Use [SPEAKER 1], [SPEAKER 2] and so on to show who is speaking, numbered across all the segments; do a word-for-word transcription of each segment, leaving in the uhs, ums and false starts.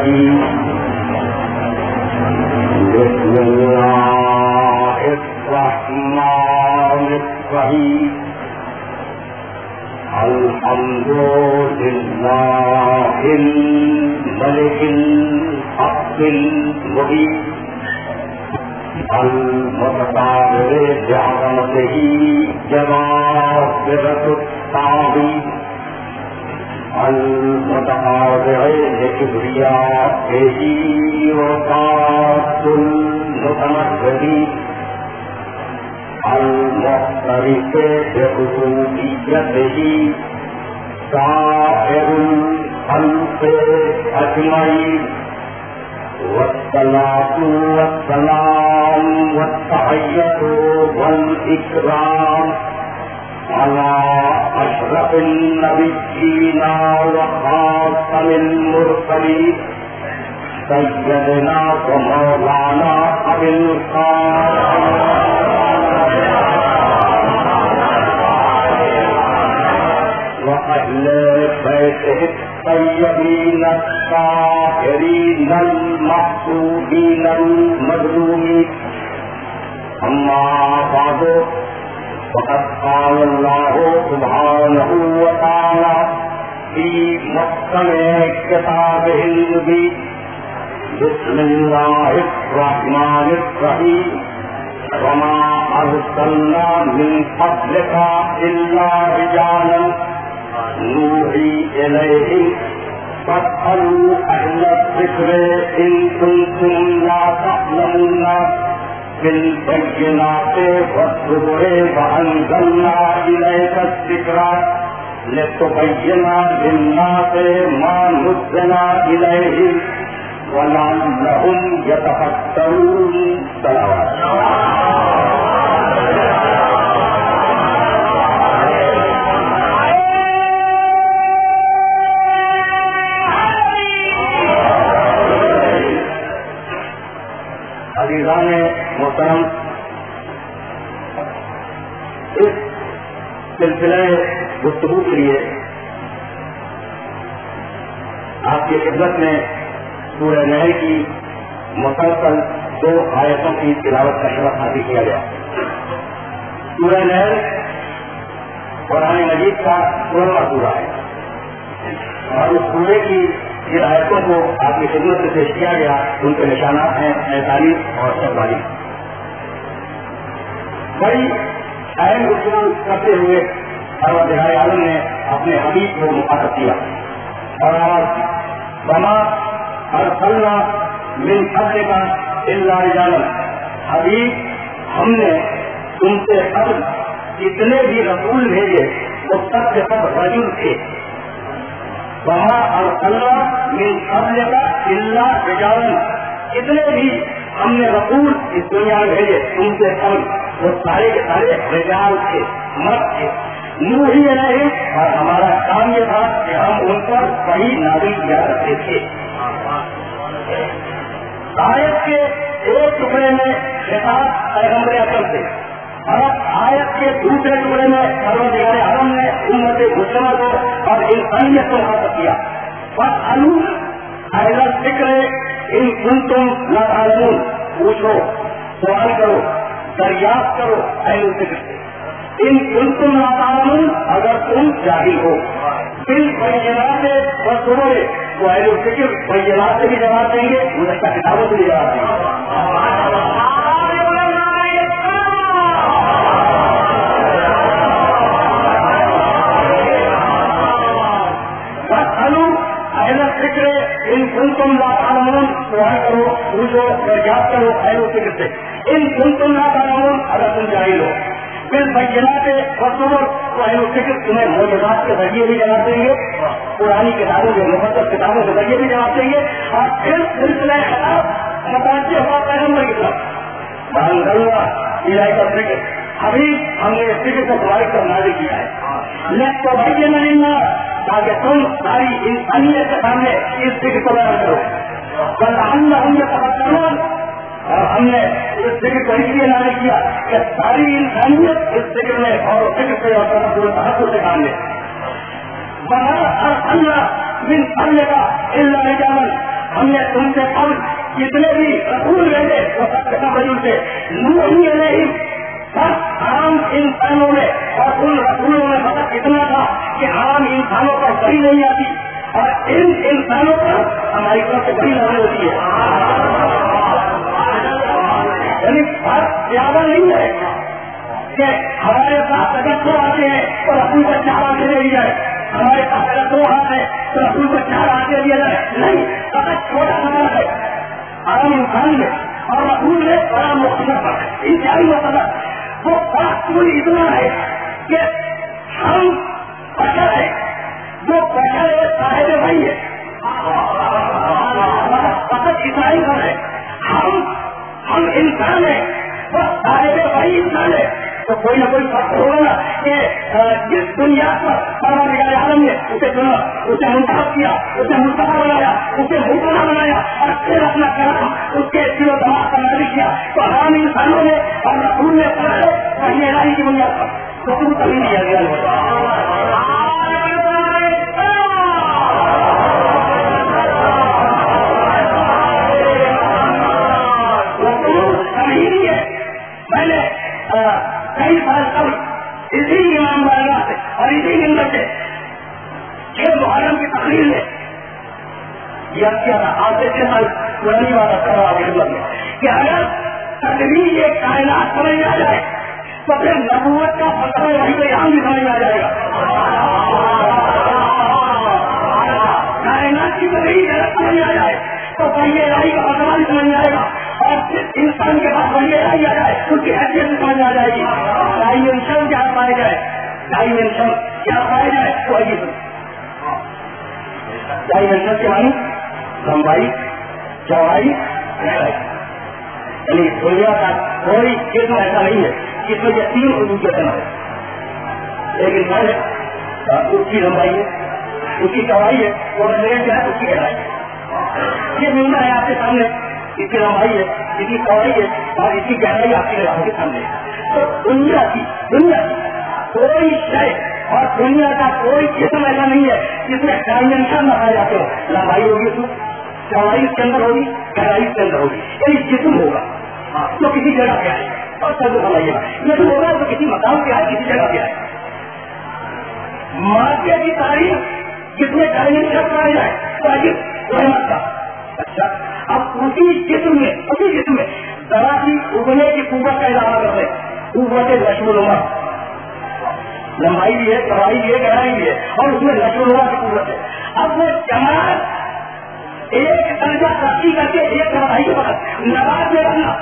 [SPEAKER 1] الرجيم بسم الله الرحمن الرحيم الحمد لله الملك الحق المبين المتقابل بعظمته جبابرة الطاغين المتقاطع لكبريائه وقاص المتمردين المختلف بخصوصيته سائر الخلق أجمعين والصلاة والسلام والتحية والإكرام على أشرف النبيين وخاتم المرسلين سيدنا ومولانا أبي القاسم وأهل بيته الطيبين الطاهرين المحبوبين المظلومين. أما بعد وقد قال الله سبحانه وتعالى في محكم كتابه المبين بسم الله الرحمن الرحيم وما أرسلنا من قبلك إلا رجالا نوحي إليهم فاسألوا أهل الذكر إن كنتم لا تعلمون بالبينات والزبر وأنزلنا إليك الذكر لتبين للناس ما نزل إليهم ولعلهم يتفكرون. صلوات عزیزان محترم، اس سلسلہ گفتگو کے لیے آپ کی خدمت میں سورہ نحل کی مسلسل دو آیتوں کی تلاوت کا شرف حاصل کیا گیا. سورہ نحل قرآن مجید کا سولہواں سورہ ہے اور اس سورے کی جن آیتوں کو آپ کی خدمت سے پیش کیا گیا ان کے نشانات ہیں پینتالیس اور چوالیس. بڑی اہم گفتگو کرتے ہوئے پروردگار عالم نے اپنے حبیب کو مخاطب کیا اور آواز بما ارسلنا من قبلک الا رجالا. حبیب، ہم نے تم سے قبل جتنے بھی رسول بھیجے وہ سب سے سب رجل تھے. وہاں اور اللہ من قبلک الا رجالا، جتنے بھی ہم نے رسول اس دنیا میں بھیجے تم سے قبل وہ سارے کے سارے رجال تھے، مرد تھے. نوحی علیہ، اور ہمارا کام یہ تھا کہ ہم ان پر وحی نازل کیا کرتے تھے. آیت کے ایک ٹکڑے میں خطاب پیغمبر اکرم سے اور آیت کے دوسرے ٹکڑے میں پروردگار عالم نے امت مسلمہ کو اور انسانیت کو مخاطب کیا. فاسألوا اہل الذکر ان کنتم لا تعلمون، پوچھو، سوال کرو، دریافت کرو اہل الذکر سے. ان کنتم لا تعلمون، اگر تم جاہل ہو. بالبینات والزبر، تو اہل الذکر بینات سے بھی جواب دیں گے، گزشتہ کتابوں سے بھی جواب دیں گے. اہل الذکر ان کنتم لا تعلمون، سوال کرو، پوچھو، دریافت کرو اہل الذکر سے. ان کنتم لا تعلمون، اگر تم جاہل ہو. بالبینات والزبر، تو اہل الذکر تمہیں معجزات کے ذریعے بھی جواب دیں گے، پرانی کتابوں کے مقدس کتابوں کے ذریعے بھی جواب دیں گے. اور پھر سلسلہ خطاب متوجہ ہوا پیغمبر کی طرف. وانزلنا الیک الذکر، حبیب ہم نے اس ذکر کو تمہاری طرف نازل کیا ہے. لتبین للناس، تاکہ تم ساری انسانیت کے سامنے اس ذکر کو بیان کرو. ولعلہم یتفکرون، اور ہم نے اس ذکر کو اس لیے نازل کیا کہ ساری انسانیت اس ذکر میں اور ذکر سے اور تحفظ سے کام لے. وما ارسلنا من قبلک الا رجالا، ہم نے تم سے قبل جتنے بھی رسول رہے وہ سب کے سب رسول تھے، نوح علیہ بس عام انسانوں میں اور ان رسولوں میں فرق اتنا تھا کہ عام انسانوں پر بڑی نہیں آتی اور ان انسانوں پر ہماری طرف سے بڑی لڑائی ہوتی ہے، یعنی فرق زیادہ نہیں ہے کہ ہمارے پاس اگر دو آتے ہیں تو رسول کو چار آتے دے دیا جائے، ہمارے پاس اگر دو ہاتھ ہے تو رسول کو چار آتے دیا جائے، نہیں، اگر چھوٹا سا ہے عام انسان میں اور رسول میں بڑا مختلف ہے، انتہائی مختلف، وہ بات پوری اتنا ہے کہ ہم بشر ہے، وہ بشر ہے صاحب بھائی ہے، فقط عیسائی پر ہے، ہم ہم انسان ہیں، وہ صاحب بھائی انسان ہے، تو کوئی نہ کوئی فرق ہوگا نا کہ جس دنیا پر پروردگار عالم نے اسے چنا، اسے منتخب کیا، اسے منتخب بنایا، اسے مبتلا بنایا اور پھر اپنا کلام اس کے دل و دماغ کا نازل کیا، تو عام انسانوں نے اور رسول نے پڑھے وہی الہی کی بنیاد پر تو تم کبھی نہیں آ گیا میں نے کئی سال قبل اسی امام بارگاہ سے اور اسی نمبر سے چھ محرم کی تقریر میں یاد کیا تھا، آج سے چھ سال پرانی بات کر رہا ہوں میں کہ اگر تقریر یہ کائنات سمجھ میں آ جائے تو پھر نبوت کا فتح وہی تو یہاں بھی سمجھ میں آ جائے گا، کائنات کی تقریر غلط سمجھ میں آ جائے تو پہلے رائی کا فتح بھی سمجھ میں آئے گا اور انسان کے پاس بڑی رائی آ جائے اس کی حیثیت بھی سمجھ میں آ جائے گی، ڈائمینشن کیا پائے جائے، ڈائمینشن کیا پائے جائے تو آئیے ڈائمینشن کے معنی لمبائی چوڑائی گہرائی، یعنی دنیا کا کوئی جسم ایسا نہیں ہے جس میں یہ تین خصوصیتیں ہے، ایک انسان ہے اس کی لمبائی ہے، اس کی چوڑائی ہے اور کیا ہے اس کی گہرائی ہے، یہ ملنا ہے آپ کے سامنے، اس کی لمبائی ہے، اس کی چوڑائی ہے اور اس کی گہرائی آپ کی آپ کے سامنے ہے، تو دنیا کی دنیا کی کوئی شے اور دنیا کا کوئی جسم ایسا نہیں ہے جس میں ڈائمینشن نہ پائے جاتے ہو، لمبائی ہوگی اس میں، چوڑائی اس کے اندر ہوگی، گہرائی اس کے اندر ہوگی، یعنی جسم ہوگا تو کسی جگہ پہ آئے اور سب سمجھیے گا جسم ہوگا تو کسی مقام پہ آئے، کسی جگہ پہ آئے، مادے کی تاریخ جس میں ڈائمینشن پائے جائے تو آگے قیامت کا، اچھا اب اسی جسم میں اسی جسم میں ذرا سی اگنے کی قوت کا اضافہ کر رہے قوت نشو و نما، لمبائی بھی ہے، چوڑائی بھی ہے، گہرائی بھی ہے اور اس میں نشو و نما کی قوت ہے، اب وہ جماعت ایک درجہ ترقی کر کے ایک چوڑائی کے بعد نبات میں رکھنا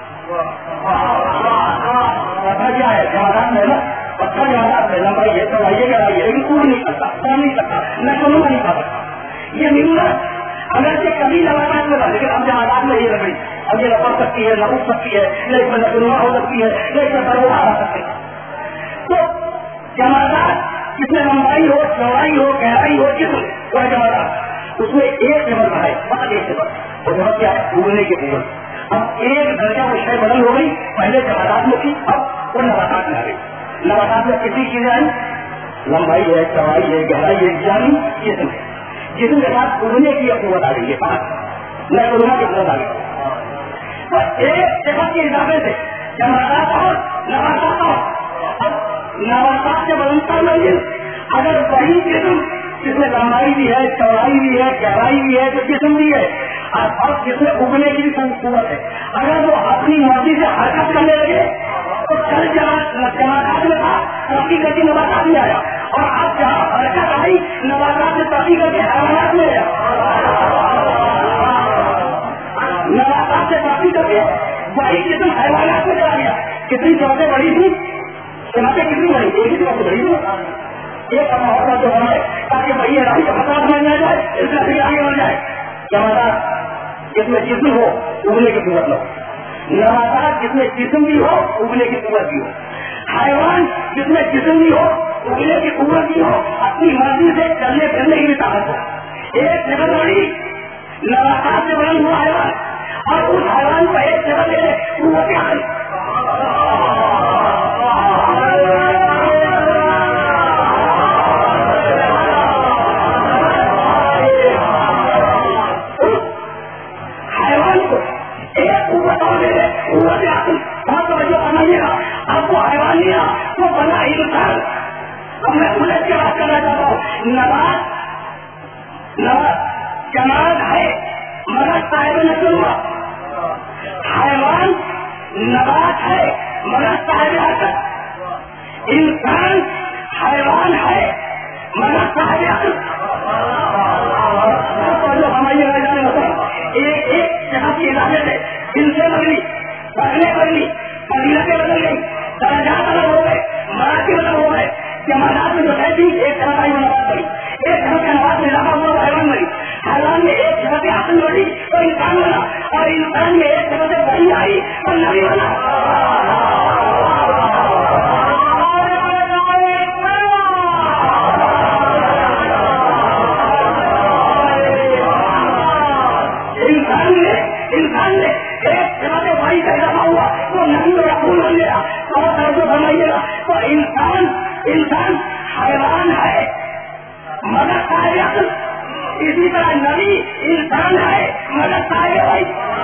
[SPEAKER 1] پتہ کیا ہے جماعت میں نا، پتہ جماعت میں لمبائی ہے، چوڑائی ہے، گہرائی ہے، لیکن کوڑ نہیں سکتا، کھا نہیں سکتا، نشو و نما نہیں کھا سکتا، یہ ملت اگر سے کبھی لوازات میں رہا لیکن اب جماعت میں یہ لگڑی اب یہ لپڑ سکتی ہے، نہ اٹھ سکتی ہے، نہ اس میں نشوونما ہو سکتی ہے، نہ اس میں بروہا آ سکتے ہیں، تو جماعت جس میں لمبائی ہو، چوڑائی ہو، گہرائی ہو، جس وہ جماعت اس میں ایک نمبر کا ہے، بہت ایک نمبر وہ نمبر کیا ہے ڈوبنے کی قوت، اب ایک درجہ وہ شے بدل ہو گئی، پہلے جماعت میں تھی اب وہ نباتات میں آ گئی، نباتات میں کتنی چیزیں آئی، لمبائی ہے، چوڑائی ہے، گہرائی ہے، جانی جسم ہے، جسم کے ساتھ اڑنے کی قوت آ رہی ہے، بات نہ اڑنا کی قوت آ گئی، تو ایک جگہ کے اضافے سے جماعت اور نباتات اور اب نباتات سے بدلتا نہیں، اگر وہی جسم جس میں لمبائی بھی ہے، چوڑائی بھی ہے، گہرائی بھی ہے، تو جسم بھی ہے اور جس میں اگنے کی بھی قوت ہے، اگر وہ اپنی مرضی سے حرکت کرنے لگے تو کل جماعت میں تھا ترقی کر کے نباتات میں آیا اور اب جہاں حرکت آئی نباتات سے ترقی کر کے حیوانات میں آیا، نباتات سے ترقی کر کے وہی جسم حیوانات میں چلا گیا، کتنی چوٹیں بڑی تھی، چناتیں کتنی بڑی، ایک ہی چوٹیں بڑی تھی، ایک اپنا جو ہونا ہے تاکہ بھائی راہی کا مساج بن نہ جائے، اس میں پھر آگے بڑھ جائے، جماعت جس میں جسم ہو اگنے کی قوت نہ ہو، نباتات جس میں جسم بھی ہو اگنے کی قوت بھی ہو، حیوان جس میں جسم بھی ہو اگنے کی قوت بھی ہو، اپنی مرضی سے چلنے پھرنے کی بھی طاقت ہو، ایک جگہ بڑی نباتات سے بلند ہوا حیوان اور اس حیوان کو ایک جگہ دے قوت آئی، جماد ہے مگر صاحب نسل، حیوان نبات ہے مگر صاحب حرکت، انسان حیوان ہے مگر صاحب عقل۔ ہماری ایک ایک جگہ کی علاقے سے دل سے بدلی، پڑھنے بدلی، فضیلتیں بدل گئی، درجات الگ ہو گئے، مراتب الگ ہو گئے، جماعت میں جو کہتی ایک طرح کا نبات بنی، ایک طرح کا نبات میں لگا ہوا حیوان بنی، حیوان میں ایک جگہ سے عقل بڑی تو انسان بنا، اور انسان میں ایک جگہ سے بڑی آئی اور نبی بنا۔ انسان نے انسان نے ایک جگہ سے بڑی کا اضافہ ہوا تو نبی و رسول بن گیا۔ اور توجہ فرمائیے گا تو انسان انسان حیوان ہے مگر صاحب عقل، اسی طرح نبی انسان ہے مگر صاحب بھائی۔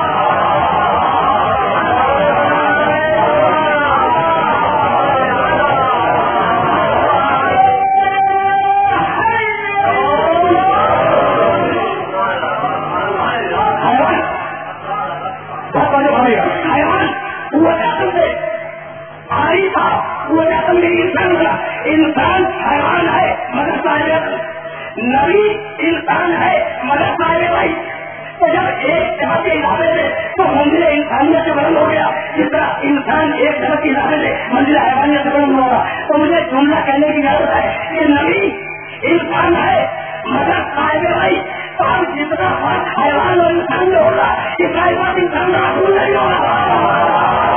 [SPEAKER 1] انسان حیوان ہے مگر صاحب، نبی انسان ہے مگر صاحب بھائی۔ تو جب ایک جگہ کے علاقے سے تو منزل انسانیت سے بلند ہو گیا، جس طرح انسان ایک جگہ کے علاقے سے منزل حیوانیت سے بلند ہوگا، تو مجھے جملہ کہنے کی ضرورت ہے کہ نبی انسان ہے مگر صاحب بھائی۔ تو اب جتنا فرق حیوان اور انسان میں ہوگا اتنا ہی بات انسان کا رسول نہیں ہوگا۔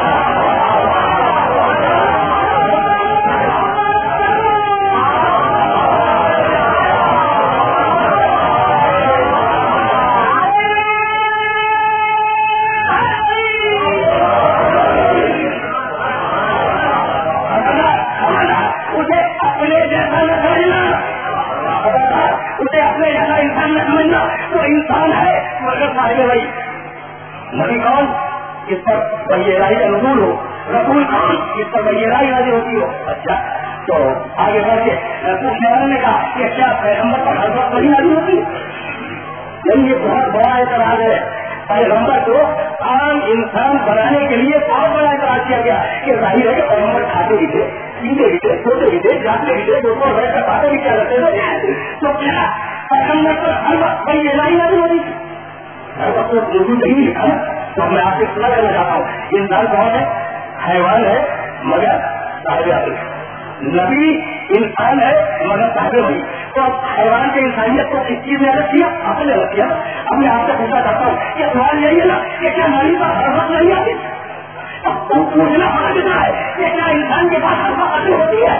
[SPEAKER 1] انسان ہے مگر صاحب بھائی۔ نبی کون؟ جس پر وحی الہی کا نزول ہو، رسول کون؟ جس پر وحی الہی نازل ہوتی ہو۔ اچھا تو آگے بڑھ کے پوچھنے والے نے کہا کہ کیا پیغمبر پر ہر وقت وحی نازل ہوتی ہے؟ نہیں، یہ بہت بڑا اعتراض ہے۔ پیغمبر کو عام انسان بنانے کے لیے بہت بڑا اعتراض کیا گیا کہ ظاہر ہے کہ پیغمبر کھاتے بھی تھے، پیتے بھی تھے، سوتے بھی تھے، جاتے بھی تھے، دوستوں بیٹھ کر باتیں بھی کیا کرتے تھے، تو کیا پیغمبر پر ہر وقت وحی الہی نازل ہوتی تھی؟ ہر وقت موجود نہیں لکھا ہے۔ تو میں آپ سے سنا کرنا چاہتا ہوں، انسان کون ہے؟ حیوان ہے مگر صاحب عقل، نبی انسان ہے مگر صاحب بھائی۔ تو اب حیوان کے انسانیت کو کس چیز نے الگ کیا؟ عقل نے الگ کیا۔ اب میں آپ سے پوچھنا چاہتا ہوں کہ سوال یہی ہے نا کہ کیا نبی پر ہر وقت نہیں آتی؟ اب پوچھنا پڑا کتنا ہے کہ کیا انسان کے پاس ہر وقت عقل ہوتی ہے؟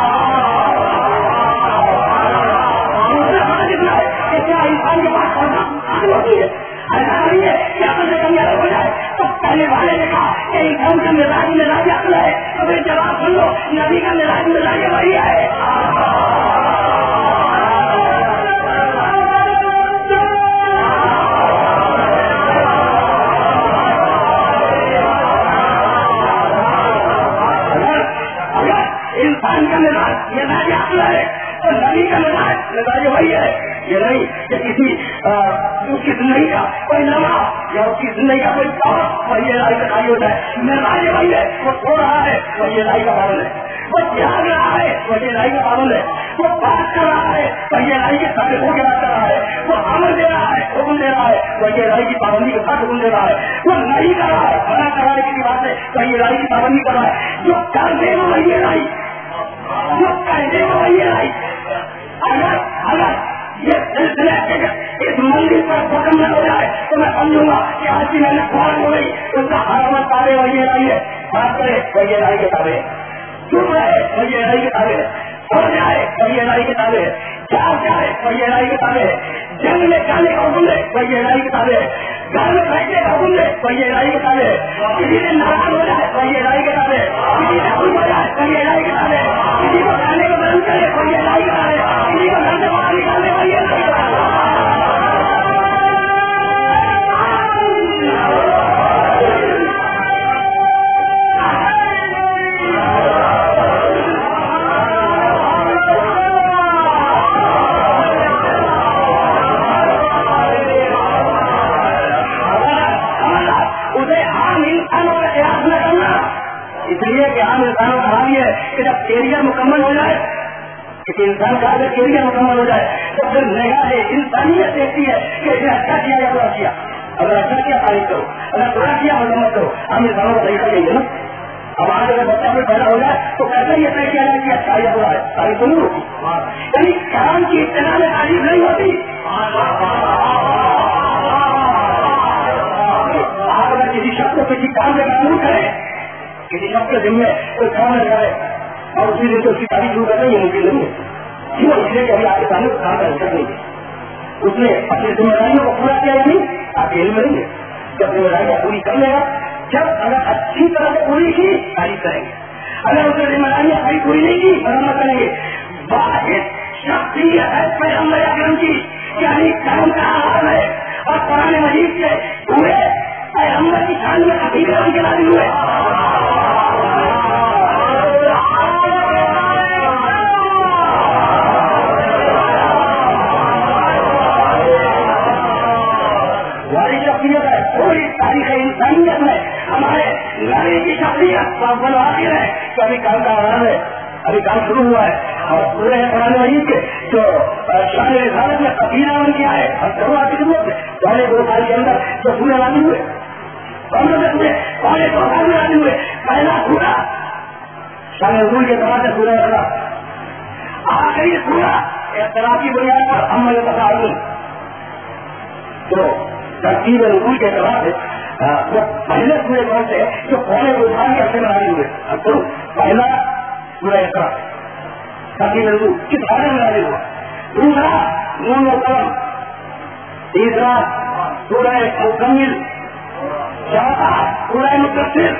[SPEAKER 1] پوچھنا پڑا کتنا ہے کہ کیا انسان کے پاس ہر وقت عقل ہوتی ہے؟ ایسا نہیں ہے کہ عقل سے کمی الگ ہو جائے۔ تو پہلے والے نے کہا کہ انسان کا مزاج مزاج عقل ہے، تو پھر جواب سن لو، نبی کا مزاج مزاج وہی ہے۔ انسان کا مزاج مزاج عقل ہے تو نبی کا مزاج مزاج وہی ہے۔ یہ نہیں کہ کسی اس کی زندگی کا کوئی لمحہ یا اس کی زندگی کا کوئی دور وہی الہی کا خالی ہوتا ہے۔ مزاج وہی ہے، وہ سو رہا ہے وہی الہی کا پابند ہے، وہ جاگ رہا ہے وہی الہی کا پابند ہے، وہ بات کر رہا ہے وہی الہی کے ساتھ ہو کے بات کر رہا ہے، وہ عمل دے رہا ہے، حکم دے رہا ہے وہی الہی کی پابندی کے ساتھ حکم دے رہا ہے، وہ نہیں کر رہا ہے منع کرانے کی بات ہے وہی الہی کی پابندی کر رہا ہے، جو کر دے وہ وہی الہی، جو کر دے وہ وہی الہی۔ اگر اگر یہ سلسلہ اس مندر پر ختم نہ ہو جائے تو میں سمجھوں گا کہ آج کی محنت خوار ہو گئی، اس کا حرامت تابے وہی الہی ہے، بات کرے وہی الہی کے تابے، چپ رہے وہی الہی کے تابے، سو جائے وہی الہی کے تابے، جاگ جائے وہی الہی کے تابے، جنگ میں جانے کا حکم دے وہی الہی کے تابے، گھر میں بیٹھنے کا حکم دے وہی الہی کے تابے، کسی سے ناراض ہو جائے وہی الہی کے تابے، کسی سے خوش ہو جائے وہی الہی کے تابے، کسی کو کھانے کو بند کرے وہی الہی کے تابے، کسی کو گھر سے باہر نکالنے وہی الہی کے تابے۔ کہ جب کیریئر مکمل ہو جائے، کسی انسان کا اگر کیریئر مکمل ہو جائے تو پھر نگاہ انسانیت دیکھتی ہے کہ اسے اچھا کیا یا برا کیا. اگر اچھا کیا تعریف کرو، اگر برا کیا مذمت کرو. ہم انسانوں کو طریقہ یہی ہے نا. اب آج اگر بچہ میں پیدا ہو جائے تو کیسے یہ طے کیا جائے کہ اچھا یا برا ہے؟ تعریف تو نہیں ہوتی. یعنی کام کی ابتدا میں تعریف نہیں ہوتی. آپ اگر کسی شخص کو کسی کام میں معمول کرے، کسی شخص کے ذمہ کوئی کام نہ کرے اور اسی دن سے اس کی تعریف شروع کرنا یہ ممکن نہیں ہے. کیوں؟ اس لیے کہ ابھی آپ کے سامنے کام کا حرکت نہیں ہے. اس نے اپنی ذمہ داریوں کو پورا کیا یا نہیں آپ کے علم میں نہیں ہے. جب ذمہ داریاں پوری کر لے گا، جب اگر اچھی طرح سے پوری کی تعریف کریں گے، اگر اس نے ذمہ داریاں صحیح پوری نہیں کی مرمت کریں گے. واحد شخصیت ہے پیغمبر اکرم کی، یعنی کرم کا آغاز ہے اور قرآن مجید سے پورے پیغمبر کی شان میں حقیقت کے لازم ہوئے. پوری تاریخ انسانیت میں ہمارے نبی کی شخصیت اول آخر ہے کہ ابھی کام کا آغاز ہے، ابھی کام شروع ہوا ہے. اور پورے قرآن مجید کے جو شان رسالت میں قبیلہ بن کے آئے اور ضرورت کی ضرورت ہے پہلے دو سال کے اندر جو سورے لازم ہوئے ہوئے پہلے دو سال میں لازم ہوئے. پہلا سورا شان نزول کے اعتبار سے سورہ اقرا، آخری سورا اختلاف کی بنیاد پر ہم متفاعلون. تو ترتیب نزول کے اعتبار سے وہ پہلے سورے کون سے جو پہلے روزان کے اثر میں لازم ہوئے. اب تو پہلا سورہ اقرا ترتیب نزول کس بارے میں لازم ہوا. دوسرا نون و قلم، تیسرا سورہ مزمل، چوتھا سورہ مدثر.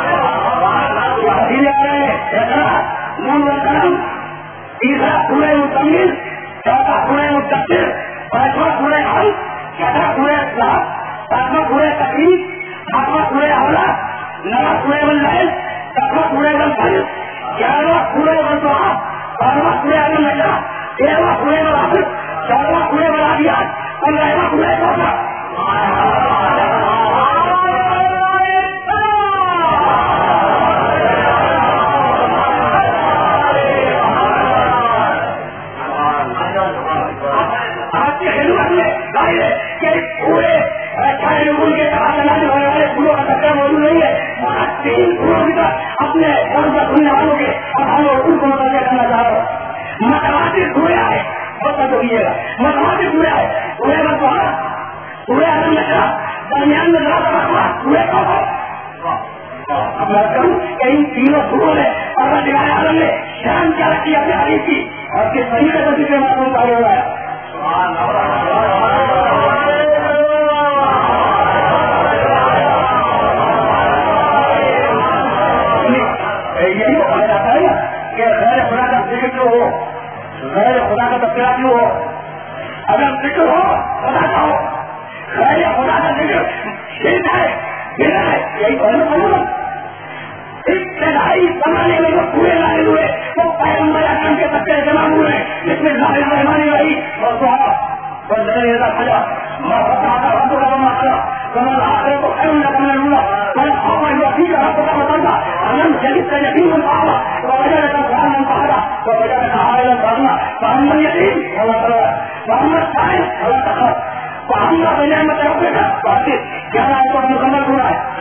[SPEAKER 1] اقرا، نون و قلم، تیسرا سورہ مزمل، چوتھا سورہ مدثر، پانچواں سورہ حمد، چھٹا سورہ اخلاص، ساتواں سورہ تقریب، آٹھواں سورہ حوالہ، نواں سورہ واللیل، دسواں سورہ والفجر، گیارہواں سورہ والضحیٰ، بارہواں سورہ النجم، تیرہواں سورہ والعصر، چودہواں سورہ والعادیات، پندرہواں سورہ کوثر. آپ کی خدمت میں ظاہر ہے کہ پورے ملک کے تحت چلانے ہونے والے پوروں کا سکر موجود نہیں ہے. تین پوروں کی طرف اپنے سننے والوں کے اور ہم لوگ ان کو متوجہ کرنا چاہ رہے ہیں. متواتر سورے آئے بہت تو کیجیے گا. متواتر سورے آئے پورے بسوارا، پورے عالم نشرا، درمیان میں ذرا سا پورے اب میں کروں کہ ان تینوں سوروں نے اور دلائے عالم نے شان کیا رکھی اپنے حریف کی اور کس طریقے سے دوسرے معلوم کر رہا ہے. یہی تو کہا جاتا ہے نا کہ غیر خدا کا ذکر کیوں ہو، غیر خدا کا تذکرہ کیوں ہو. اگر ذکر ہو خدا کا ہو، غیر خدا کا ذکر شرک ہے، بدعت ہے. یہی تو ہے. ابتدائی زمانے میں جو پورے لائے ہوئے وہ پیغمبر اکرم کے تذکرے سے معمول ہیں، جس میں ظاہر مہربانی رہی اور دعا اور ذریعہ کا خدا محبت رب کا مسئلہ کمال آخر کو خیر نہ کرنے لوگا بل خوفا یقین کا رب کا مطلبہ علم جدید کا یقین منتحبہ ووجہ کا قرآن منتحبہ ووجہ کا حائلہ کرنا محمد یقین اللہ تعالیٰ محمد سائن اللہ تعالیٰ محمد بنعمت رب کا باتر گیارہ آئے تو مکمل پورا ہے.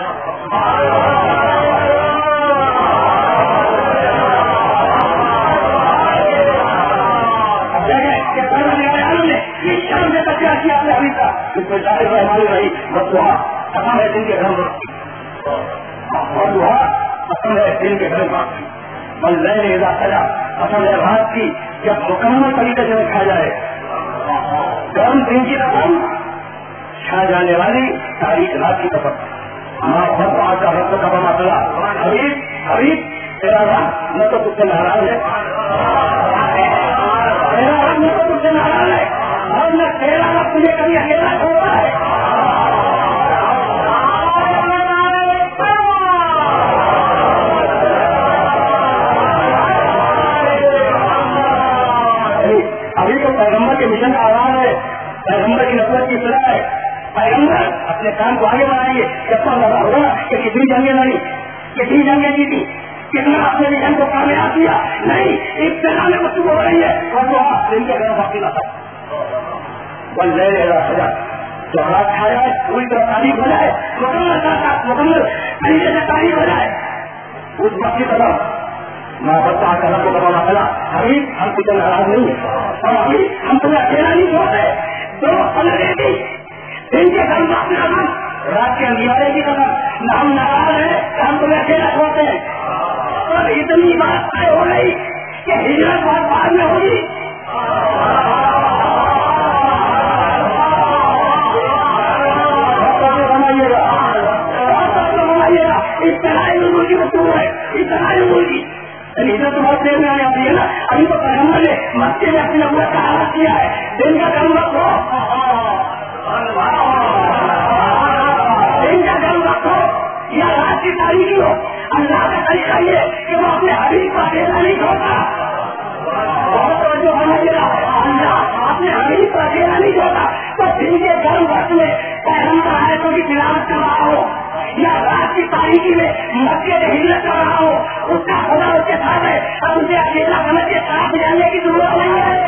[SPEAKER 1] رہی دعا قسم ہے دن کے گھر اور دعا قسم ہے دن کے گھر بل لے ادا سجا قسم ہے رات کی جب مکمل طریقے سے رکھا جائے گرم دن کی رقم چھا جانے والی تاریخ رات کی طرف محبت آج کا رقم کا مسئلہ حبیب حبیب تیرا رات نہ تو تجھ سے ناراض ہے، تیرا رات نہ تو تجھ سے ناراض ہے اور نہ تیرا رات تجھے کبھی اکیلا چھوڑتا ہے. ابھی تو پیغمبر کے مشن کا آغاز ہے، پیغمبر کی نفرت کی اصلاح ہے. پیغمبر اپنے کام کو آگے بڑھائیے. جب تک لگا ہوگا کہ کتنی جنگیں لڑی، کتنی جنگیں جیتی، کتنا اپنے مشن کو کامیاب کیا؟ نہیں، ابتدا میں گفتگو ہو رہی ہے اور جو ان کے گھر باقی نہ تھا بل لے لے رہا جو ہاتھ کھایا ہے پوری طرح تعریف ہو جائے، مکمل ساتھ مکمل طریقے سے تعریف ہو جائے اس وقت کی طرح میں بچہ کا رب کو بتانا پڑا ابھی ہم کچھ ناراض نہیں ہے اور ابھی ہم تمہیں اکیلا نہیں چھوڑتے، دو پلڑے بھی دن کے کام باقی رکھا رات کے اندھیارے کی طرح نہ ہم ناراض ہیں ہم تمہیں اکیلا چھوڑتے ہیں اور اتنی بات طے ہو رہی کہ ہجرت بہت بعد میں ہوگی۔ اتنائی لوگوں کی وقت ہے اتنائی لوگوں کی ہجرت تو بہت دیر میں آنے آتی ہے نا، ابھی تو پیغمبر نے مکے میں اپنی نبوت کا حالت کیا ہے، دن کا کم وقت ہو دن کا کم وقت ہو یا رات کی تاریخی ہو، اللہ کا طریقہ یہ کہ وہ اپنے حبیب کا اکیلا نہیں چھوڑتا، بہت توجہ ہونا چاہیے، اللہ اپنے حبیب کا اکیلا نہیں چھوڑتا، تو دن کے گرم وقت میں پیغمبر آئے تو بھی تلاوت کر رہا ہو یا رات کی تاریخی میں مکے میں ہجرت کر رہا ہو، اس کا خدا اس کے ساتھ ہے، اب اسے اکیلا سمجھ کے ساتھ جانے کی ضرورت نہیں ہے۔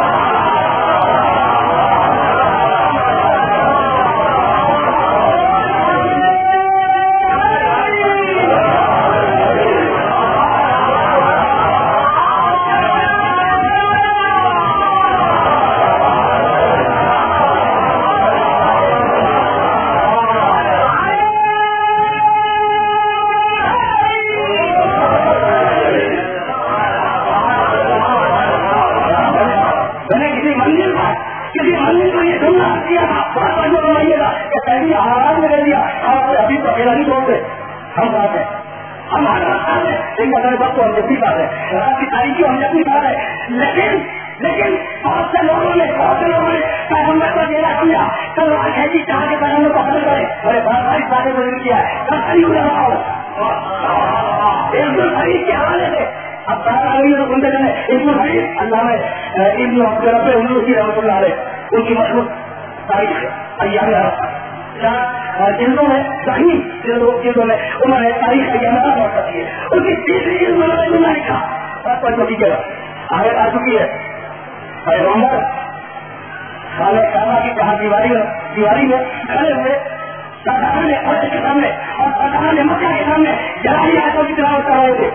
[SPEAKER 1] لیکن لیکن بہت سے لوگوں نے بہت سے لوگوں نے پیغمبر کو اکیلا کیا، کل کھیتی چاہ کے پیغمبر کو قتل کرے، ارے بہت ساری باتیں بدل کیا ہے، کل خرید ہو رہا ہو ایک دو خرید کے حوالے سے اب پہلا تو سنتے چلے اس میں خرید اللہ میں ابن رب حضور کی رحمۃ اللہ علیہ ان کی مشہور تاریخ ہے ایام عرفہ جلدوں میں صحیح جلدوں میں انہوں نے تاریخ ایام عرفہ کرتی ہے، ان کی تیسری جلد میں انہوں نے لکھا اور کوئی تو ٹھیک ہے آگے آ چکی ہے پیغمبر خانہ کعبہ کی کہاں دیواری میں دیواری میں کھڑے ہوئے سردار نے عرش کے سامنے اور سردار نے مکہ کے سامنے جلالی آیتوں کی تلاوت کر رہے تھے،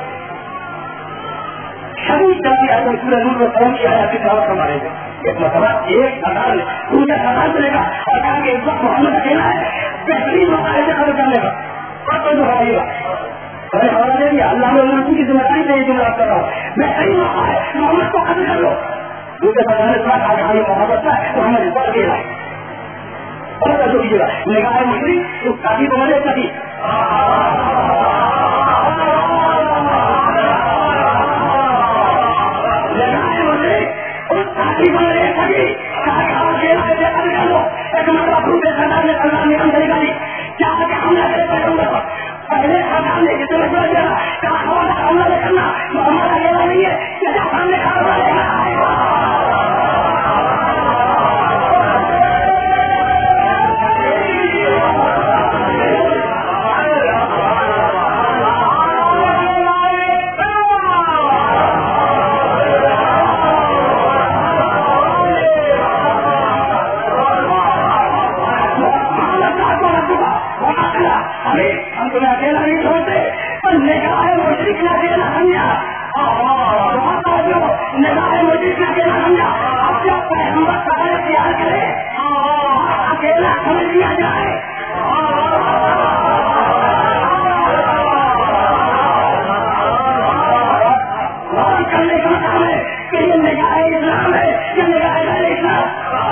[SPEAKER 1] شدید جلالی آیتوں سورہ نور میں قوم کی آیات کی تلاوت کروا رہے تھے۔ ایک مرتبہ ایک سردار نے پورے سردار سے لے گا اور کہا کہ اس وقت محمد اکیلا ہے، بہترین موقع ایسے خبر کرنے کا اور کوئی بتائیے گا میں نے خبر دے دیا اللہ نے انہوں کی ذمہ داری سے یہ جملہ کر رہا ہوں، بہترین موقع ہے محمد کو قتل کر لو، دوسرے سردار نے کہا کہ ہماری محبت ہے محمد اس پر اکیلا ہے اور جو کیجیے گا نگاہ مشرق اس کافی کو مدد کری نگاہ مشرق اس کافی کو مدد کری کر لو ایک مرتبہ دوسرے سردار نے اللہ نے ہم طریقہ دی کیا کہ ہم نے پیغمبر پہلے سردار نے جتنے میں سمجھ گیا کہا ہمارا حملہ نہیں کرنا محمد اکیلا نہیں ہے کیا سامنے کھڑا رہے گا ہم تمہیں اکیلا نہیں چھوڑتے پر نگاہ مشرق نے اکیلا سمجھا نگاہ مشرق نے اکیلا سمجھا اب جب پیغمبر سارے تیار کرے اکیلا سمجھ لیا جائے غور کرنے کا مطلب ہے کہ یہ نگاہ اسلام ہے یہ نگاہ غیر اسلام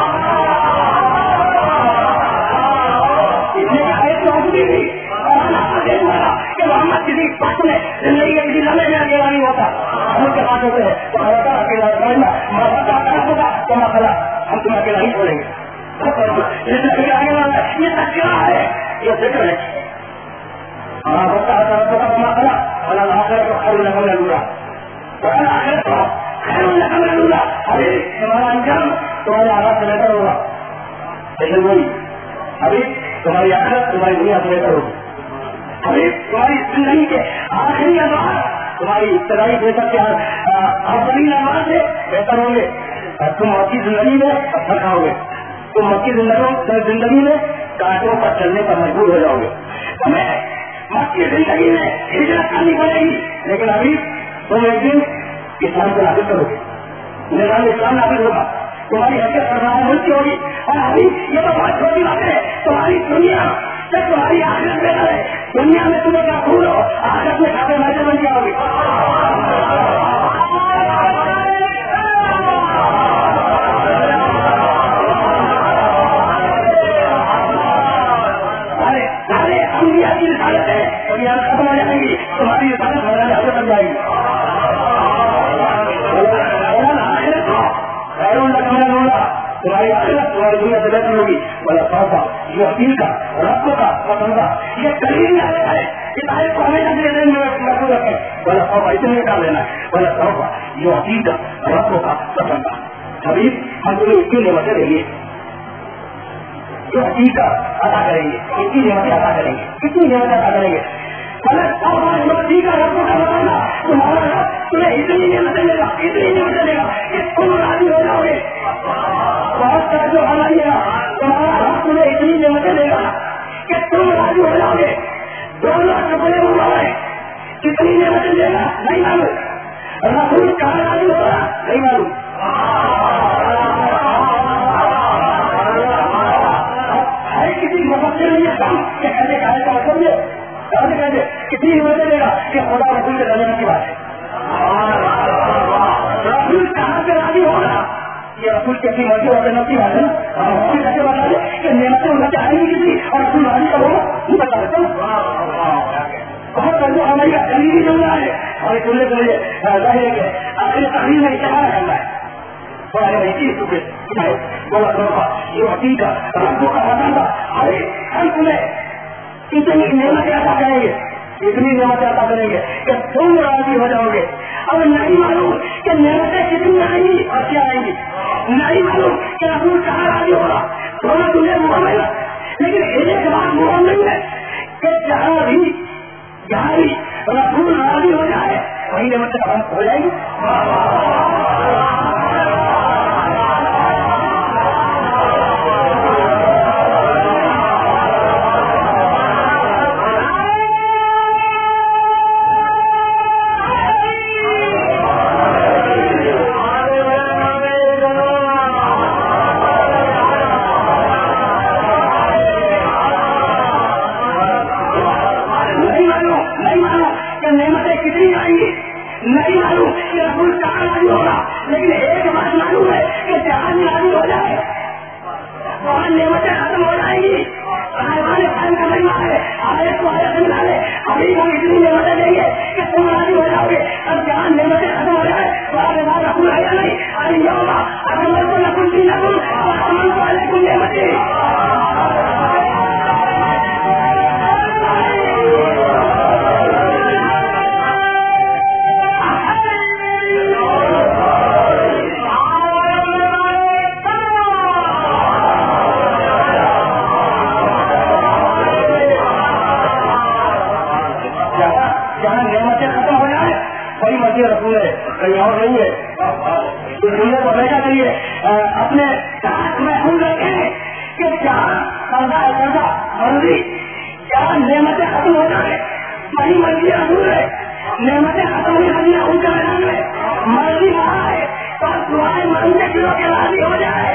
[SPEAKER 1] نگاہ چوکری بھی کہ محمد کسی وقت میں زندگی کے کسی لمحے میں اکیلا نہیں ہوتا ہم کے پاس ہوتے ہیں تو ہوتا اکیلا سمجھنا محبت کا ہوگا تو مسئلہ ہم تمہیں اکیلا نہیں چھوڑیں گے یہ آنے والا یہ تذکرہ ہے یہ ذکر ہے محبت کا ہوتا ہے مسئلہ اور آخر کو خیر لگا لگا اور آخر کو خیر لگا لگا ابھی تمہارا انجام تمہارے آغاز سے بہتر ہوگا لیکن وہی ابھی تمہاری آخرت تمہاری دنیا سے بہتر ہوگی ابھی تمہاری زندگی کے آخری انداز تمہاری ابتدائی بے سب کے افضلین اعمال سے بہتر ہوں گے. تم مکی زندگی میں پتھر کھاؤ گے, تم مکی زندگی میں کانٹوں پر چلنے پر مجبور ہو جاؤ گے. تمہیں مکی زندگی میں ہجرت کرنی پڑے گی, لیکن ابھی تم ایک دن اسلام کو نافذ کرو گے, نظام اسلام نافذ ہوگا, تمہاری حرکت سرمایہ ملک کی ہوگی. اور ابھی یہ تو بہت چھوٹی بات ہے, تمہاری دنیا جب تمہاری آخرت بہتر ہے, دنیا میں تمہیں کیا بھول ہو, آخرت میں کھاتے مزے بن جاؤ گے. سارے انبیاء کی رسالت ہے, کبھی آج ختم ہو جائیں گی, تمہاری رسالت میدان حاضر بن جائے گی. تمہاری آخرت تمہاری دنیا سے بہتر ہوگی. بولا صوفا یہ اپیل کا رب کا پسندہ یہ قریبی آیا ہے, اس آیت کو ہمیشہ کے دن میں محفوظ رکھیں. بولا صوفا اتنے ڈال دینا ہے. بولا صوفا یہ اپیل کا رب کا پسندہ. حبیب ہم تمہیں اتنی نعمتیں دیں گے, جو حقیقت ادا کریں گے, اتنی نعمتیں ادا کریں گے, اتنی نعمتیں ادا کریں گے. تمہارا رب تمہیں اتنی نعمتیں دے گا, اتنی نعمتیں دے گا کہ تم راضی ہو جاؤ گے. بہت سارا جو ہماری ہے, تمہارا رب تمہیں اتنی نعمتیں دے گا کہ تم راضی ہو جاؤ گے. دونوں کپڑے ہوا ہے, کتنی نعمتیں دے گا نہیں معلوم, رسول کہاں راضی ہوگا نہیں معلوم. ہے کسی مفسر نہیں ہے کام کہ کہنے کا ہے کا مطلب یہ کہتے کہتے کتنی نعمتیں دے گا کہ خدا رسول کے درجے کی بات ہے. رسول کہاں سے راضی ہوگا, یہ رسول کی اپنی مرضی اور جنت کی بات ہے نا. رسول کیسے بتا دے کہ نعمتیں ان سے آئیں گی کسی اور رسول راضی کا ہوگا, نہیں بتا دیتا. بہت بڑا ہماری قریبی جملہ ہے, ہمارے جملے کو مجھے ظاہر ہے کہ اپنی تحریر میں اشارہ کرنا ہے. بولا صوفا یہ حقیقت ربوں کا پسند تھا. ارے ہم تمہیں اتنی نعمتیں عطا کریں گے, اتنی نعمتیں عطا کریں گے کہ تم راضی ہو جاؤ گے. اب نہیں معلوم کہ نعمتیں کتنی آئیں گی اور کیا آئیں گی, نہیں معلوم کہ رسول کہاں راضی ہوگا. دونوں تمہیں مہم ہے, لیکن ایک بات مہم نہیں ہے کہ جہاں بھی جہاں بھی رسول راضی ہو جائے وہی نعمتیں ہو جائیں گی. نہیں معلوم کہ رسول کہاں راضی ہوگا, لیکن ایک بات معلوم ہے کہ جہاں راضی ہو جائے وہاں نعمتیں ختم ہو جائیں گی. ابھی ہم اتنی نعمتیں دیں گے کہ تم راضی ہو جاؤ گے. اب جہاں نعمتیں ختم ہو جائے تو آگے بعد رسول آیا نہیں, ارے یہ ہوگا اکمل کو نقل کی نقل اکمل کو علیکم نعمتیں. رسول ہے کہیں اور نہیں ہے. دنیا کو ہمیشہ کے لیے اپنے ساتھ محفوظ رکھیں کہ کیا قرضہ ہے قرضہ مرضی, کیا نعمتیں ختم ہو جائے وہی مرضی رسول ہے. نعمتیں ختم ہوئی مدینہ ان کے میدان میں مرضی وہاں ہے تو دعائیں مانگنے کلو کے راضی ہو جائے.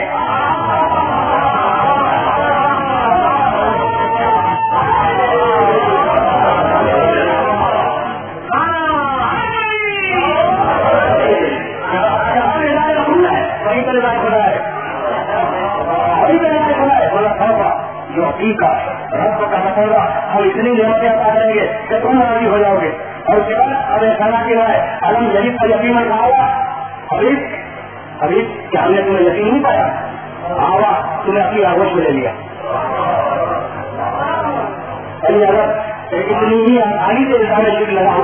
[SPEAKER 1] جو حقیقت رب کا مسئلہ ہم اتنی نعمتیں عطا کریں گے کہ تم راضی ہو جاؤ گے. اور اس کے بعد اب خانہ کی رائے علم جدید پر یقین کہا ہوا حبیب حبیب کیا ہم نے تمہیں یقین نہیں پایا, آوا تمہیں اپنی آگوش میں لے لیا. اگر اتنی ہی آسانی سے انسان میں شکل لگا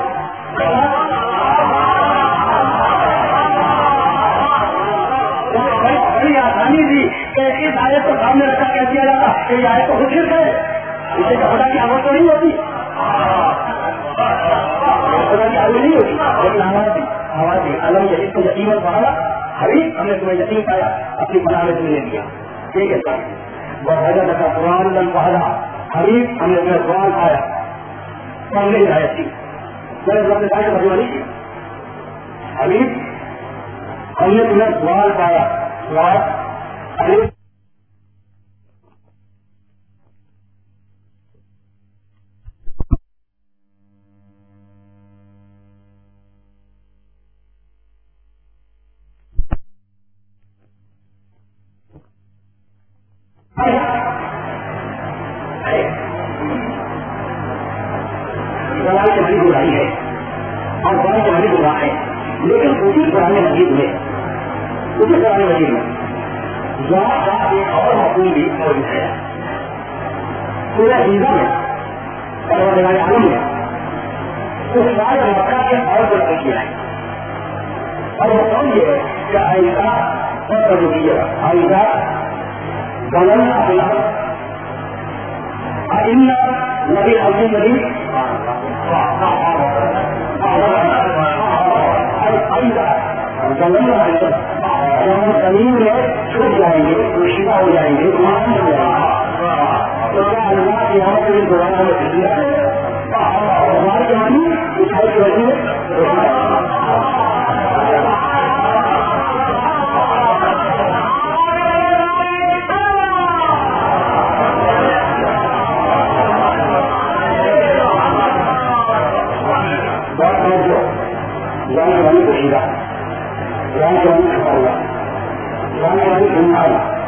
[SPEAKER 1] بڑی آسانی تھی کہ اس آیت کو سامنے رکھا کیا کیا جاتا کہ یہ آیت کو خود شرک ہے, اسے خدا کی آواز تو نہیں ہوتی. خدا کی حاضری نہیں ہوتی لیکن آواز دی آواز دی علم جدید کو یتیمت پڑھا حبیب ہم نے تمہیں یتیم پایا اپنی پناہ میں تمہیں لے لیا ٹھیک ہے سر بہت حضرت کا قرآن لن پڑھا حبیب ہم نے تمہیں قرآن پایا پڑھنے ہدایت تھی میں نے اپنے بھائی کو مجموعہ نہیں کیا حبیب ہم نے تمہیں قرآن پایا قرآن حبیب لیکن اسی قرآن مجید میں اسی قرآن مجید میں یہاں کا ایک اور مفہوم بھی موجود ہے پورے ہندو میں پروردگار عالم میں اس سارے مکہ کے اور کو نقل کیا ہے اور وہ کون یہ ہے کہ آئندہ اور رکیے آئندہ غلط اپنا آئندہ نبی حضرت نبی زمین میں چھوٹ جائیں گے شفا ہو جائیں گے تو کیا اللہ کے یہاں سے دوبارہ ہماری جانی اٹھائی کی وجہ جانے والی کو سیدھا جانے والی چھپا ہوا جانے والی گنگا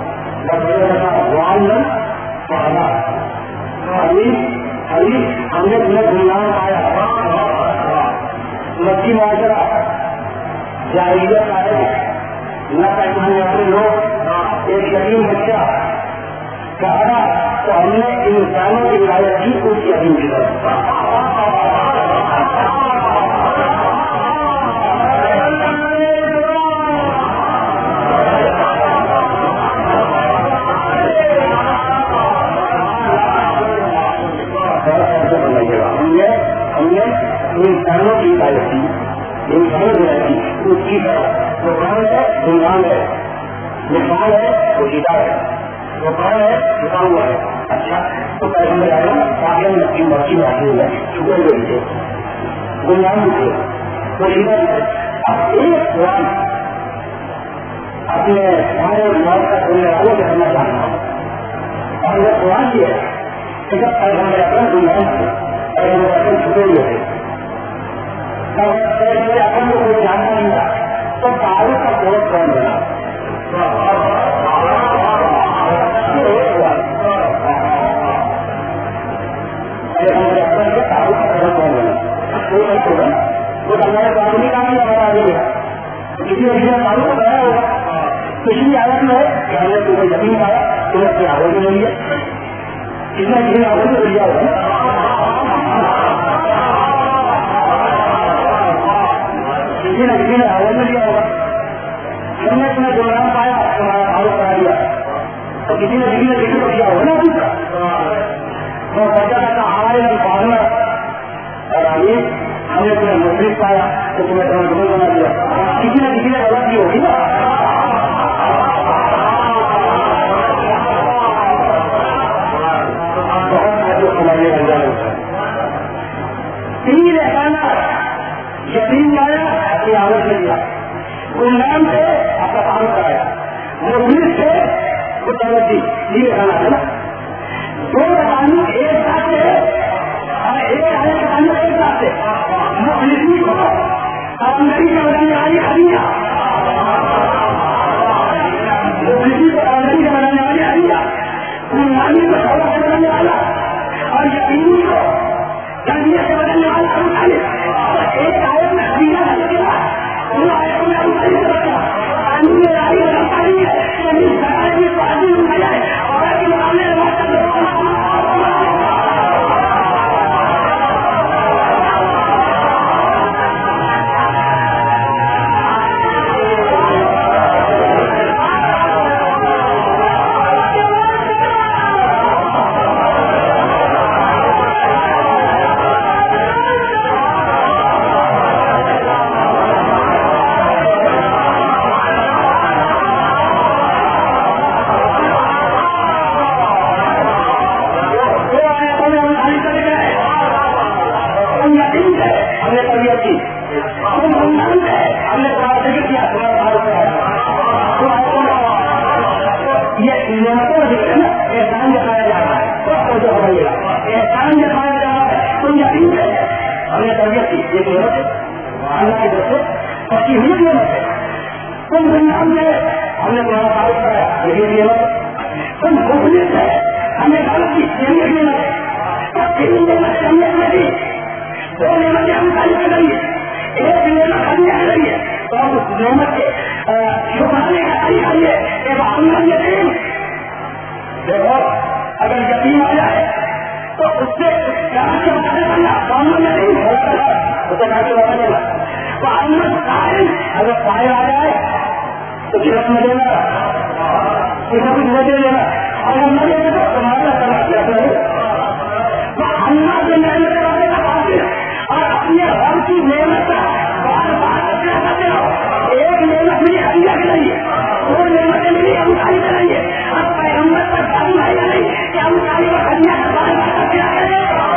[SPEAKER 1] پڑھنا ابھی ابھی ہم نے تمہیں گنگان آیا مچھی معاشرہ جاہلیت آئے نہ پہچانے والے لوگ ایک یتیم بچہ کہا تو ہم نے انسانوں کی ولایت کی اس یتیم کی طرف انسانوں کی ہدایت کی انسانوں کی ہدایت کی اس کی ہے وہ کون ہے گنگان ہے نشان ہے وہ سیدھا ہے وہ کون ہے چھپا ہوا ہے اچھا تو پیغمبر آئے آگے میں اپنی مرضی میں آگے ہوئے چھپے ہوئے تھے گنگان بھی تھے وہ سیدھا بھی تھے اب ایک قرآن اپنے ہمارے موت کا سننے والوں سے کرنا چاہتا ہوں اور وہ قرآن بھی ہے کہ جب پیغمبر اپنا گنگان تھے پیغمبر اپنے چھپے ہوئے تھے اپن کو کوئی جاننا نہیں تھا تو تعارف کا کوٹ کون بنا تعارف کا کوٹ کون بنا وہ ہمارے آدمی کا بھی ہمارا آگے ہے کسی نے تعارف کو بنایا ہوگا پچھلی عادت میں ہے کہ ہم نے تمہیں یقین پایا تمہیں اپنی آواز میں ملی ہے کسی نے کسی نے آواز میں لیا ہوگا کسی نے کسی نے آواز میں لیا ہوگا ہم نے تمہیں گنگان پایا تمہارا تعارف کرا دیا اور کسی نے کسی نے کسی کو کیا ہوگا تو بچہ کہتا ہمارے میں پانا اور آگے ہم نے تمہیں مفرد پایا تو تمہیں تمہیں بنا دیا کسی نے کسی نے غلط کی ہوگی نا بہت سمجھنے کا جان ہوتا ہے تین احسانات یقین لایا اپنی آواز میں لیا گنگان سے آپ کا تعارف کرایا مفلس سے وہ توجہ یہ احسانات ہے نا دو تعلق ایک ساتھ ہے اور ایک آنے کا تعلق ایک ساتھ ہے مفلسی کو آمدنی سے بنانے والی ہریاں مفلسی کو آمدنی سے بنانے والی ہریاں گنگانی کو سوال سے بنانے والا اور یقینی کو تربیت سے بنانے والا ایک آیت میں ہریاں لگا وہ آیت میں ہم کرتا پانی میں رائی میں پانی ہے سرکار کی پانی میں جائے اور کے معاملے میں نعمتوں سے نا احسان دکھایا جا رہا ہے. تو جو ہمارے احسان دکھایا جا رہا ہے تم یقین ہے ہم نے تربیت کی یہ نعمت ہے اللہ کی طرف سے پکی ہوئی نعمت ہے. تم دنیا میں ہم نے تمہارا تعارف کرایا یہ نعمت. تم مخلص ہے ہم نے غلط کی یہ بھی نعمت ہے. تو تین نعمتیں ہم نے دی دو نعمتیں ہم خالی کر رہی ہے ایک نعمت ہم نے رہی ہے. تو اس نعمت کے شکرانے کا طریقہ یہ ایک عمل یقین. دیکھو اگر یقین آ جائے تو اس سے جہاں سے باتیں کرنا عمل یقین ہوتا ہے اسے کہا کے بتا دینا. تو عمل قائم اگر قائم آ جائے تو صرف نہ دینا صرف کچھ نہ دے دینا. اگر نہ دے تو تمہارا کرنا کیا تو اللہ سے محنت کرنے کا حاصل اور اپنے ہر کی محنت کا بار بار کیا کرتے ہو. ایک نعمت میری اللہ کی نہیں ہے وہ نعمتیں میری ہم خالی کریں گے. اب پیغمبر پر تعلیم آئے گا نہیں کہ ہم خالی کا خریا کا بار بار کیا کریں.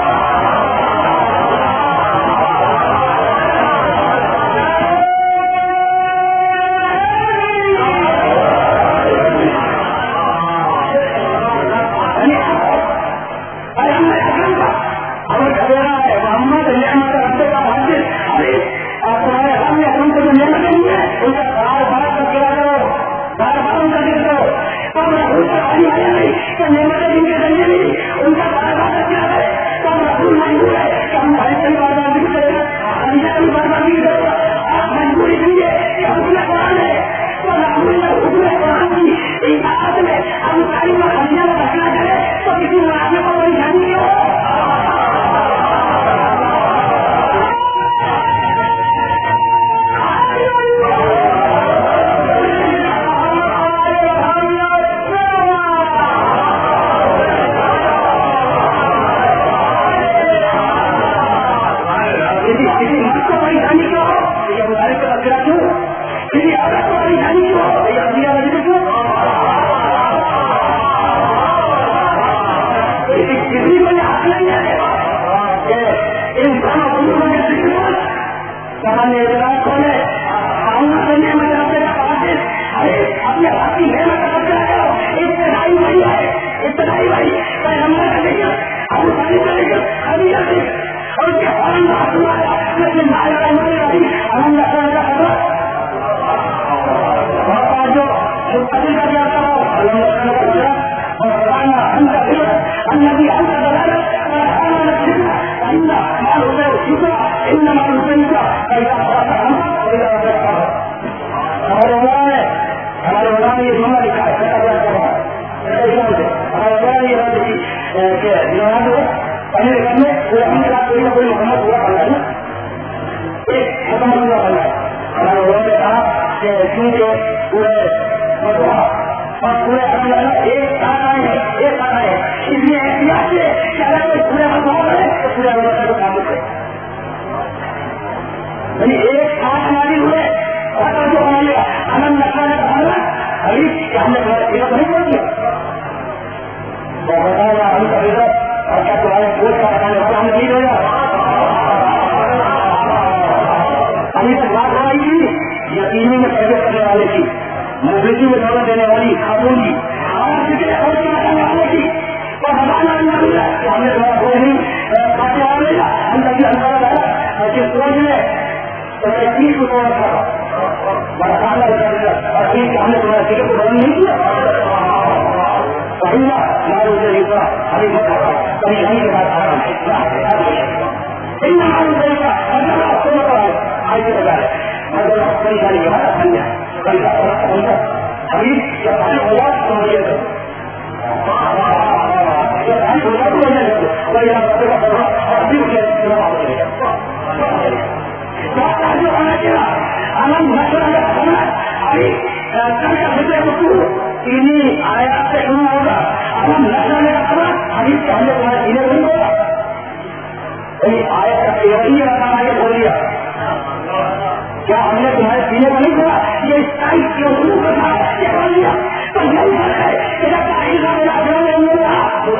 [SPEAKER 1] کیا ہم نے تمہارے سینے کو نہیں کھولا؟ یہ اسٹائل کے حضور کا تھا، یہ کھول دیا تو یہی بات ہے کہ جب تاریخ کا میرا جو نہیں ملا تو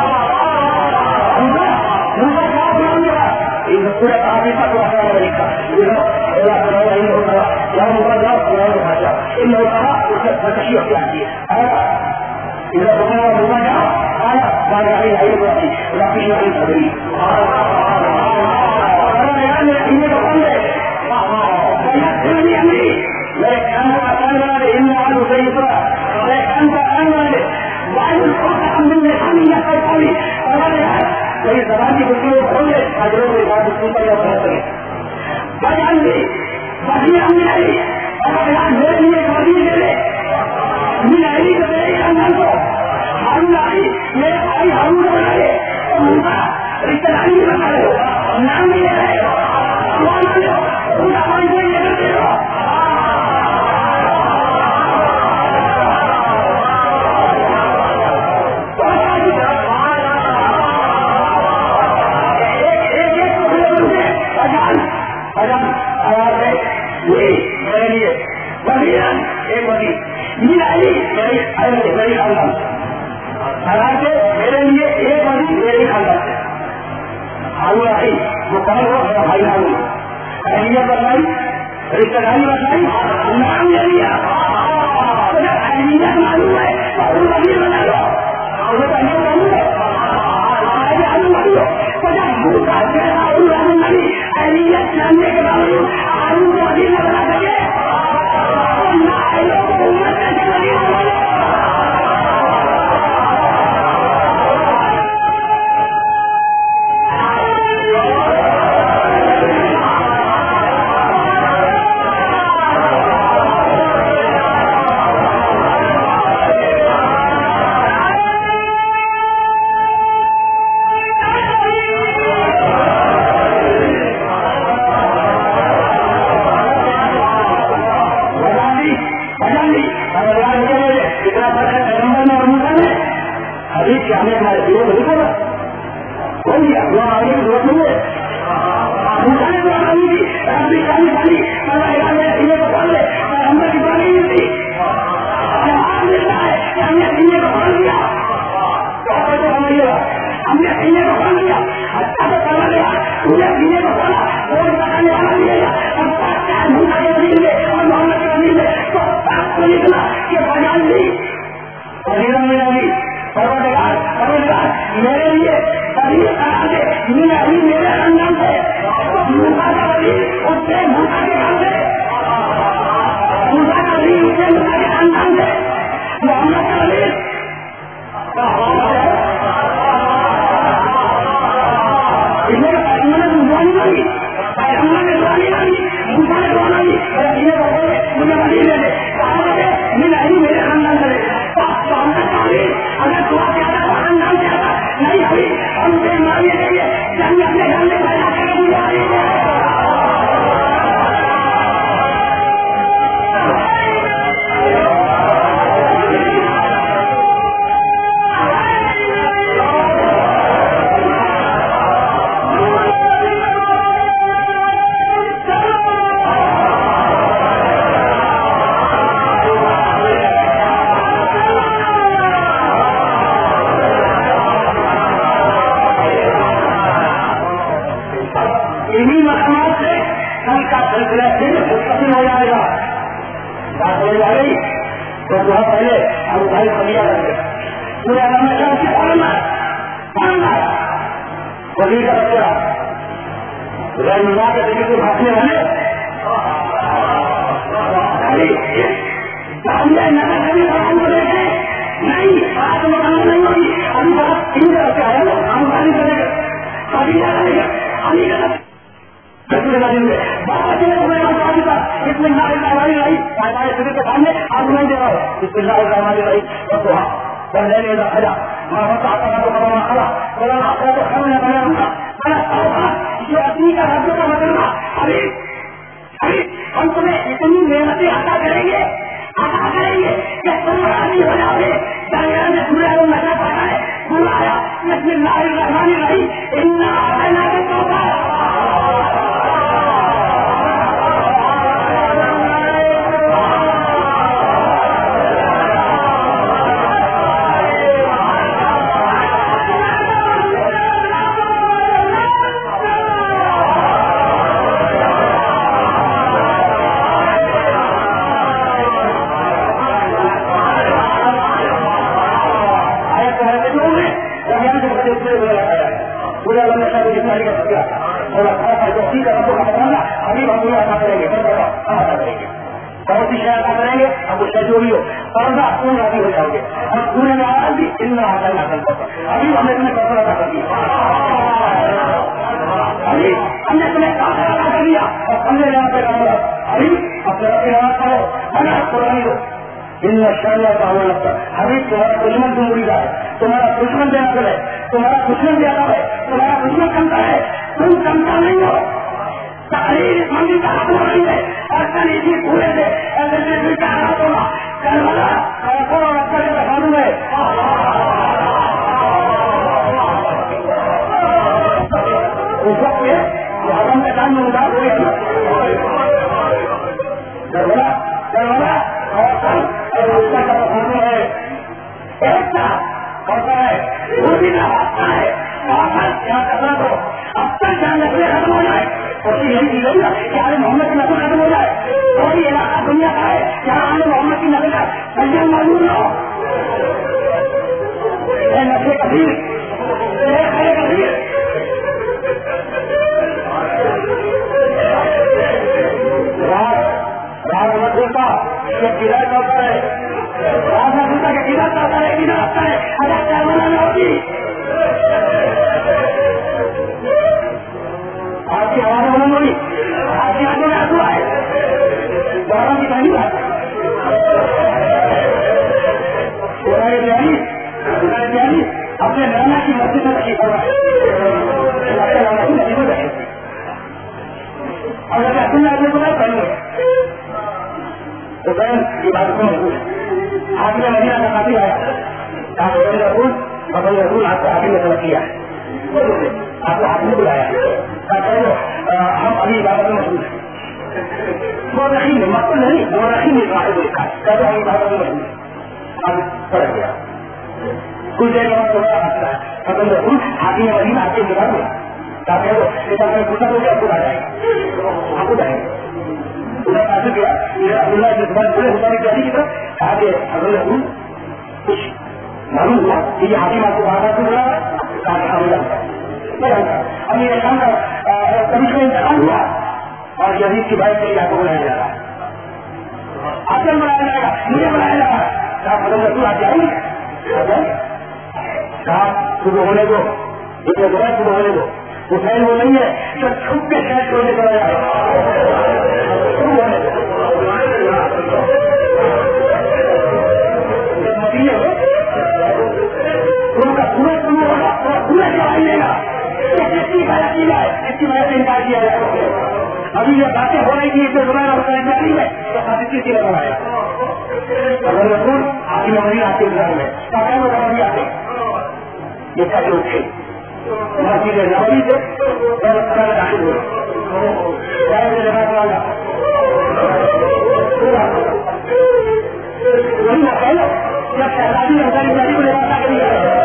[SPEAKER 1] پورے تعریف کا تو ہمارا طریقہ إذا كان إنه ترى يوم بدر ويوم خشى إنه ترى فتشيع في عهده إذا كنا مراجعة قال قال عليه أيضا لكن يعيد أبري قال يعني إنه قال فيأتي أمري لك أنت أمر إن عنه سيطرة لك أنت أمر وعن الخطأ من الحمية فالقوي قال يعني وإذا زماني بسيط كله أجرون لله السلطة يوم بجعل لي بخيرا من علي أخيرا هذه القضية لي من علي كبيري أن أنظر حرون علي ليس علي حرون علي ومنطع رسل علي من عليه نعم لي عليه وأنا له ولا أريد أن يبدله میرے لیے ایک بڑی میری خاندان سے ہارون آئی وہ کون ہو میرا بھائی ہارون اہمیت بتائی رشتے داری بتائی نام لے لیا اہمیت معلوم ہے ہارون بھائی بنا لو ہارون بھائی بنا لو ہارون بھائی ہارون بھائی اہمیت جاننے کے باوجود ہارون کو ابھی نہ بنا سکے بھائی کا ذکر آتا اور اسی کا رب کو بتانا ابھی ہم پورا ادا کریں گے ادا کریں گے کون سی شہر ادا کریں گے اب اس کا جو بھی ہو پردہ کون راضی ہو جاؤ گے اور پورے میں آواز بھی اتنا آتا نہ کر ابھی ہم نے اپنے فیصلہ ادا کر دیا ابھی ہم نے اپنے کام ادا کر دیا اور ہم نے یہاں پہ کروں ابھی اپنے اپنے یہاں کرو انا قرآن دو ان شاء اللہ تعالیٰ لگتا ابھی تمہارا دشمن تم اڑی رہا ہے تمہارا دشمن دینا ہے تمہارا دشمن زیادہ ہے تمہارا دشمن کمتا ہے تم کمتا نہیں ہو تقریر مندی کا حق نہیں ہے اور کل اسی پورے سے ایسے کا حق ہوگا کل والا ایسا اور اچھا سے بتا ہے اس وقت حکم کا کام میں ادار ہوئے دروالا دروالا اور کل اور اس کا حکم ہے ایسا ہوتا ہے وہ بھی نہ ہوتا ہے کیا کرنا تو اب تک جان لگے ختم ہو جائے اور یہی چیز ہے کہ آج محمد کی نسل ختم ہو جائے کوئی علاقہ دنیا کا ہے جہاں آج محمد کی نسل کا سنجل معلوم نہ ہو نسل کبیر کبیر راج مدر کا یہ قلعہ چلتا ہے راج مدر کا قلعہ چلتا ہے قلعہ رکھتا ہے اگر کیا بنانا ہوگی آپ کی آواز بلند ہوئی آپ کی آنکھوں میں آنسو آئے بارہ کی پہلی بات اپنے نانا کی مسجد میں رکھی پڑا اپنے نانا کی مسجد میں رکھی اور اگر اپنے آدمی کو پہلے تو بہن کی بات کو محبوب ہے آپ نے مدینہ کا کافی آیا آپ بغل رسول بغل رسول آپ کو آگے میں ترقی ہے آپ کو ہاتھ میں بلایا ہم ابھی عبادت میں مشہور ہیں وہ رحیم مقصد نہیں وہ رحیم واحد لکھا ہے ہم عبادت میں مشہور ہیں اب پڑ گیا کچھ دیر بعد تھوڑا ہنستا ہے فضل رسول حاکم مدینہ آپ کے انتظار میں تاکہ وہ پوچھا تو آپ کو آ جائیں آپ کو جائیں ادھر حاصل کیا عبداللہ کے بعد پورے حساب کی کی طرف کہا کہ فضل رسول کچھ معلوم ہوا کہ یہ حاکم آپ کو بازار سے بلا رہا ہے تاکہ ہم اب یہ کام کبھی کا انتقال ہوا اور یزید کی بھائی سے آپ کو بلایا جا رہا ہے آپ کو بلایا جائے گا مجھے بلایا جا رہا ہے کہا فضل رسول آپ جائیں گے کہا صبح ہونے کو اتنے دور صبح ہونے کو وہ فیل وہ نہیں ہے جو چھپ کے شہر چھوڑنے چلا جائے ان کا پورا شروع ہوگا پورا جواب لے گا جس کی وجہ کی جائے جس کی وجہ سے انکار کیا جائے ابھی یہ باتیں ہو رہی تھی اس سے زمانہ ہوتا ہے جاری ہے تو حادثی کی لگا ہے اگر رسول آتی نمبری آتے گھر میں کافی وہ نمبری آتے یہ کبھی اٹھے مسجد نبوی سے داخل ہوئے جگہ والا وہی نہ کہہ لو جب شہزادی ہزاری جاری کو لباسا کری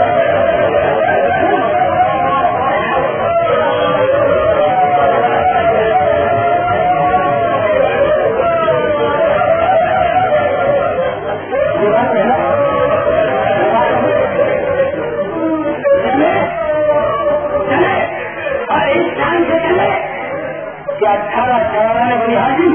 [SPEAKER 1] اٹھارہ چورانے بنی حاجی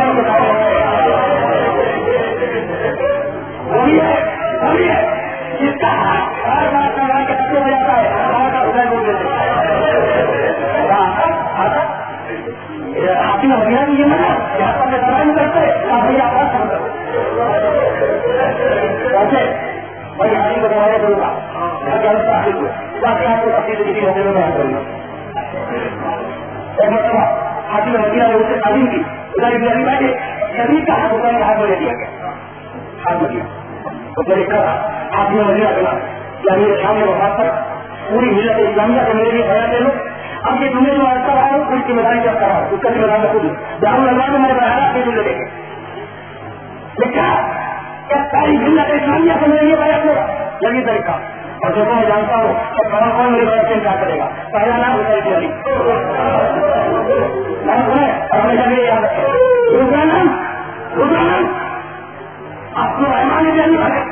[SPEAKER 1] وہی ہے وہی ہے جس کا ہر بات کا کے بچے ہو جاتا ہے ہمارا کا ادھر بول دیتے حاکم مدینہ بھی یہ منا یہاں پر میں نہیں کرتے بھائی آپ سمجھو ویسے بھائی حاکم کو دوبارہ کروں گا حاصل ہوئے باقی آپ کو تفصیل کسی ہوتے میں بیان کروں گا ایک مرتبہ حاکم مدینہ نے اس سے تعلیم کی ادھر ابراہیم بھائی شدید کا ہاتھ ہوتا ہے ہاتھ میں لے دیا گیا ہاتھ میں اس نے لکھا تھا حاکم مدینہ کرنا یا میرے سامنے وفات پر پوری ملت اسلامیہ کو میرے لیے بیان دے لو اب یہ تمہیں جو راستہ رہا ہوں اس کی میدان کیا کرا اس کا ذمہ دار خود دارال اللہ میں میں نے بنایا اپنے دل لے کے لکھا کہ ساری ملت اسلامیہ کو میرے لیے بیان ہوگا یہی طریقہ اور جو میں جانتا ہوں کہ کون کون میرے بیان سے انکار کرے گا پہلا نام حسین علی نام سنے اور ہمیشہ میرے یاد رکھے دوسرا نام دوسرا نام آپ کو رحمان جانی بنے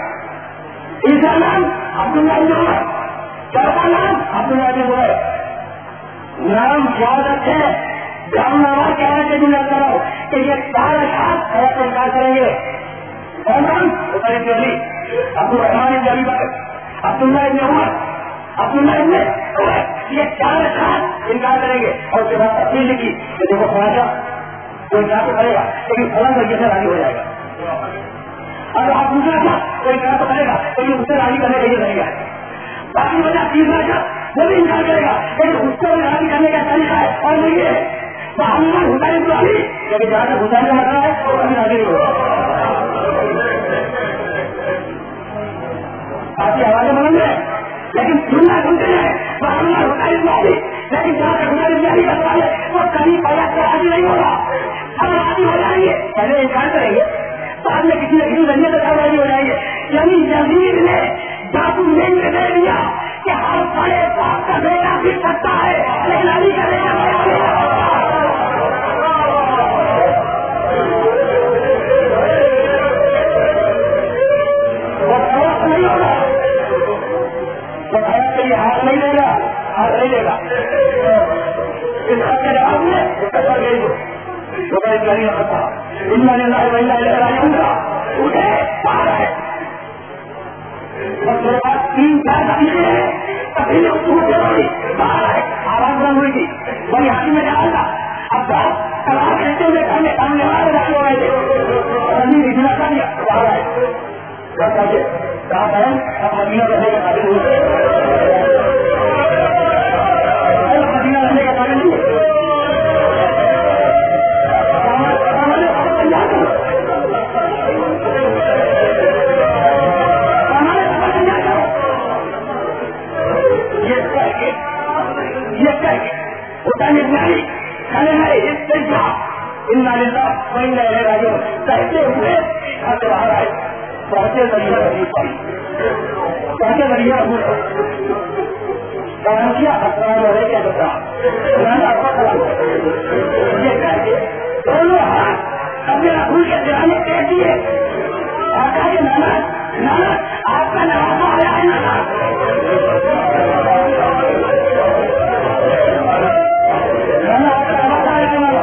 [SPEAKER 1] تیسرا نام عبداللہ بن عمر چوتھا نام عبداللہ بن زبیر نام یاد رکھے جامنامہ کیا ہے کہ دن کرو کہ یہ چار اشخاص ہے تو انکار کریں گے. کون کون؟ عبید علی، عبد الرحمان بن ابی بکر، عبداللہ ابن عمر، عبداللہ ابن، یہ چار اشخاص انکار کریں گے. اور اس کے بعد تفصیل لکھی کہ دیکھو خواجہ تو انکار تو کرے گا لیکن فلاں طریقے سے راضی ہو جائے گا. اگر آپ دوسرا تھا تو انکار تو کرے گا لیکن اس سے راضی کرنے کا یہ طریقہ ہے. باقی وجہ تیسرا تھا وہ بھی انکار کرے گا لیکن اس کو بھی راضی کرنے کا طریقہ ہے. اور نہیں ہے محمد حسین تو ابھی لیکن جہاں تک حسین کا مسئلہ ہے وہ کبھی راضی نہیں ہوگا. آپ کے حوالے بنیں گے لیکن سننا سنتے ہیں محمد حسین تو ابھی لیکن جہاں تک حسین جاری کا سوال ہے وہ کبھی پہلے سے راضی نہیں ہوگا. ہم راضی ہو جائیں گے پہلے انکار کریں گے بعد میں کسی نہ کسی ذریعے سے راضی ہو جائیں گے. یعنی یزید نے ڈاکومنٹ دے دیا کہ ہر بڑے باپ کا بیٹا بھی سکتا ہے لیکن علی کا بیٹا نہیں ہوگا. بتایا کہ یہ ہاتھ نہیں لے گا، ہاتھ نہیں لے گا. اس خط کے جواب میں کر گئی وہ جاری نہ کرتا ان میں راجوں کا اٹھے باہر ہے. میرے پاس تین چار تقریریں ہیں تقریریں اس کو ضروری باہر ہے. آواز بند ہوئی تھی وہی ہاتھی میں ڈال تھا. اب کلام کہتے ہوئے کھانے سامنے والے داخل ہو رہے تھے اتنا کر دیا باہر ہے. کہا بہن اب مدینہ رہنے کا قابل ہوئے مدینہ رہنے کا قابل نہیں ہے. کہتے ہوئے باہر آئے پہنچے ذریعہ پہنچے ذریعہ کیا خطرہ رہے کیا بتا یہ کہہ کے دونوں ہاتھ اپنے رسول کے دلانے کہہ دیے اور کہا کہ نانا نانا آپ کا نوازا آیا ہے نانا نانا آپ کا نوازا آیا ہے نانا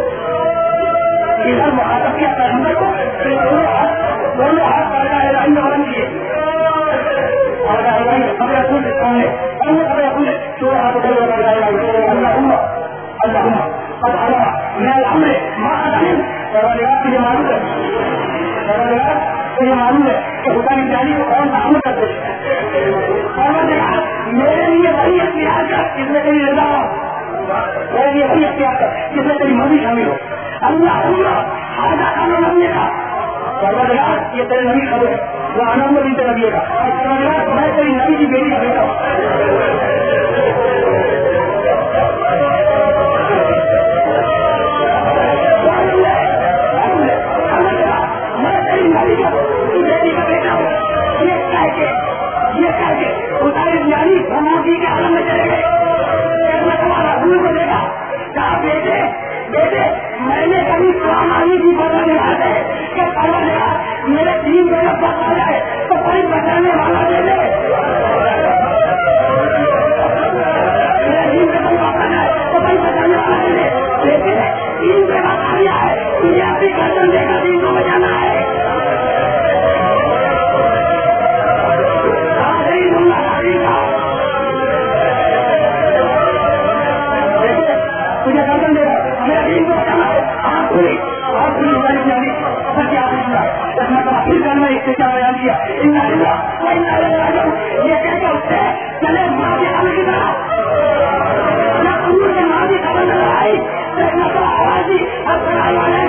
[SPEAKER 1] ادھر مخاطب کیا پیغمبر کو دونوں ہاتھ دونوں ہاتھ پڑھا ہے رحم ورم کیے اور اپنے رسول کے سامنے اپنے رسول چور ہاتھ اٹھے ہوئے لگائے اللہم اللہم قد حرم من الامر ما ادعیم سرورات تجھے معلوم ہے سرورات تجھے معلوم ہے کہ حسین جانی کو کون سا عمل کرتے سرورات میرے لیے وہی اختیار کر جس میں تیری رضا ہو میرے لیے وہی اختیار کر جس میں تیری مرضی شامل ہو. اللہ اللہ حاضر کھانا نبی کا سرورات یہ تیرے نبی خبر ہے وہ آنند بھی تیرے نبی کا سرورات میں تیری نبی کی بیٹی کا بیٹا ہوں. کے عالم میں چلے گئے ایک مرتبہ رسول کو دیکھا کہا بیٹے بیٹے میں نے کبھی پرانی کی بدلا نہیں آتے کہ پرواز میرے دین میں جب بات آ جائے تو کوئی بچانے والا دے دے میرے دین میں کوئی بات آ جائے تو کوئی بچانے والا دے دے بیٹے دین سے بات آ گیا ہے تجھے اپنی گردن دے کر دین کو بچانا ہے. یہ کہتے اسے چلے ماں کی خبر کی طرح نہ پور کے ماں کی خبر نظر آئی ایک مرتبہ آواز دی اب والے